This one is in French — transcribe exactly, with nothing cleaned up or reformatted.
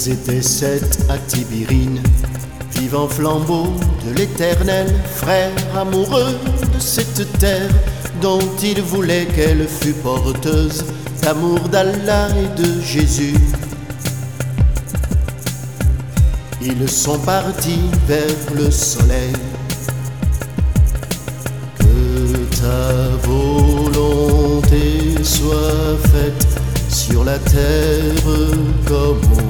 Ils étaient sept à Tibérine, vivant flambeau de l'Éternel, frères amoureux de cette terre dont ils voulaient qu'elle fût porteuse d'amour d'Allah et de Jésus. Ils sont partis vers le soleil. Que ta volonté soit faite sur la terre comme au